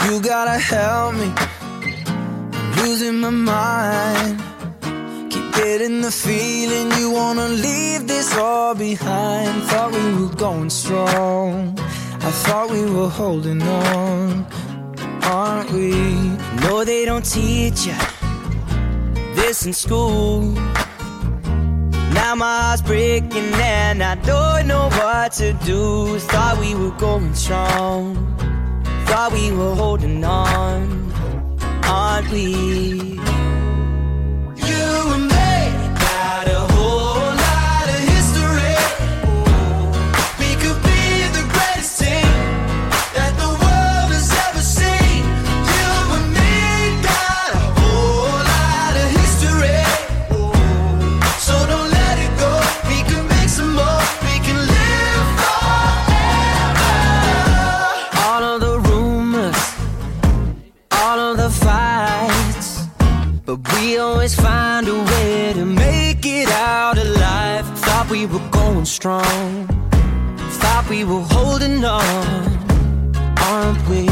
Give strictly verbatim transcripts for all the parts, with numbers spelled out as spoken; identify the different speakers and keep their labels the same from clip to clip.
Speaker 1: You gotta help me, I'm losing my mind. Keep getting the feeling you wanna leave this all behind. Thought we were going strong, I thought we were holding on, aren't we? No, they don't teach you this in school. Now my heart's breaking and I don't know what to do. Thought we were going strong, thought we were holding on, aren't we? You and me got a whole lot of history. We could be the greatest team that the world has ever seen. You and me got a whole lot of history. So don't let it go, we can make some more, we can live forever. All of the rumors, all of the fights, but we always find a way to make it out alive. Thought we were going strong, thought we were holding on, aren't we?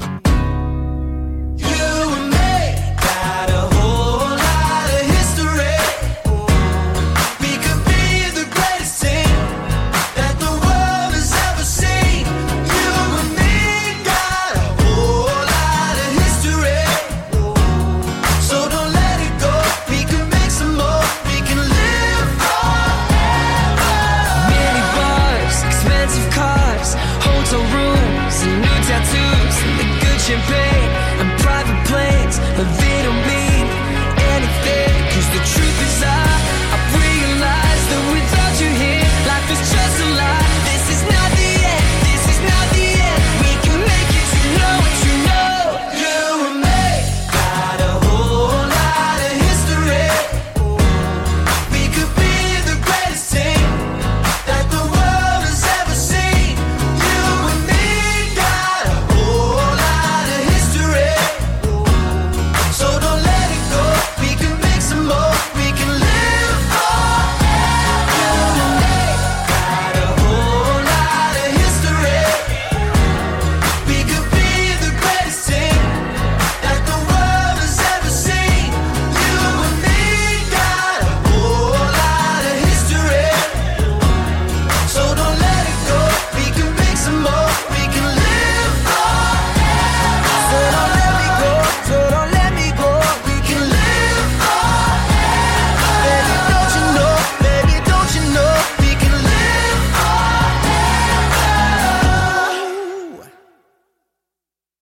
Speaker 1: You and me got a whole lot of history. We could be the greatest team that the world has ever seen. You and me got a whole lot of history. So don't let it go, we can make some more, we can live forever. Many bars, expensive cars, hotel rooms, and new tattoos, and the good champagne.